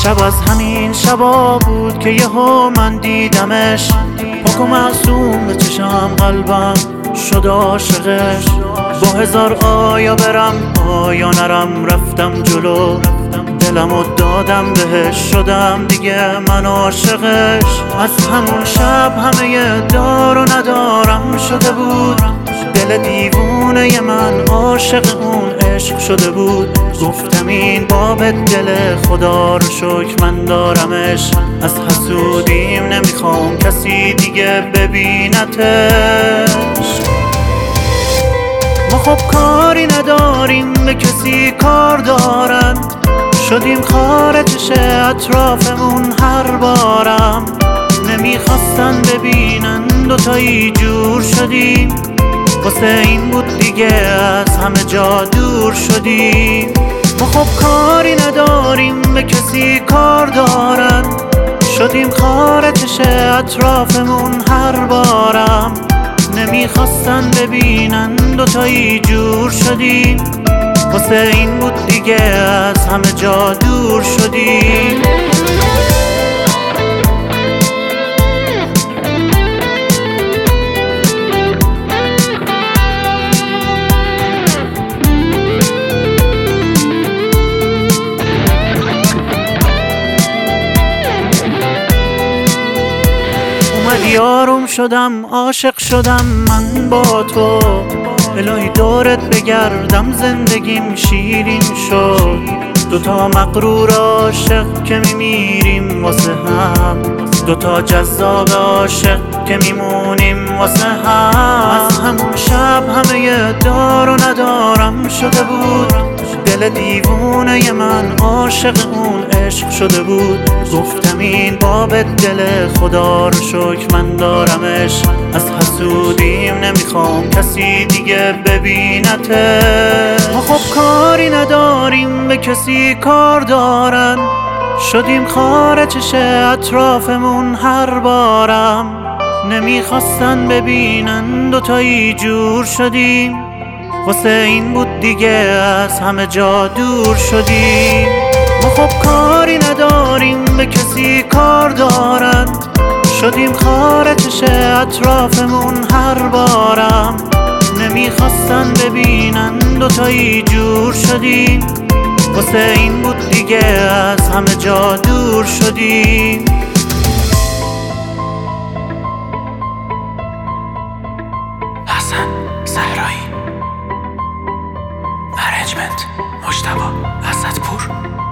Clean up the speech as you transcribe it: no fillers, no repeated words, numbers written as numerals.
شب از همین شبا بود که یهو من دیدمش، پاک و معصوم به چشم قلبم شد عاشقش. با هزار آیا برم آیا نرم، رفتم جلو دلمو دادم بهش، شدم دیگه من عاشقش. از همون شب همه دار و ندارم شده بود، دل دیوونه من عاشق اون عشق شده بود. گفتم این باب دل خدا رو شکر من دارمش، از حسودیم نمیخوام کسی دیگه ببینتش. ما خب کاری نداریم به کسی کار دارن، شدیم خارجش اطرافمون هر بارم. نمیخواستن ببینن دوتایی جور شدیم، واسه این بود دیگه از همه جا دور شدیم. ما خب کاری نداریم به کسی کار دارن، شدیم خارجش اطرافمون هر بارم. نمیخواستن ببینن دوتایی جور شدیم، واسه این بود دیگه از همه جا دور شدیم. یارم شدم عاشق شدم من با تو، الهی دورت بگردم زندگیم شیرین شد. دوتا مغرور عاشق که میمیریم واسه هم، دوتا جذاب عاشق که میمونیم واسه هم. از همون شب همه دار و ندارم شده بود، دل دیوونه من عاشق اون عشق شده بود. گفتم این باب دل خدا رو شکر من دارمش، از حسودیم نمیخوام کسی دیگه ببینتش. ما خب کاری نداریم به کسی کار دارن، شدیم خارجش اطرافمون هر بارم. نمیخواستن ببینن دوتایی جور شدیم، واسه این بود دیگه از همه جا دور شدیم. ما خب کاری نداریم به کسی کار دارن، شدیم خارجش اطرافمون هر بارم. نمیخواستن ببینن دوتایی جور شدیم، واسه این بود دیگه از همه جا دور شدیم. حسن صحرایی، ارنجمنت مجتبی اسدپور.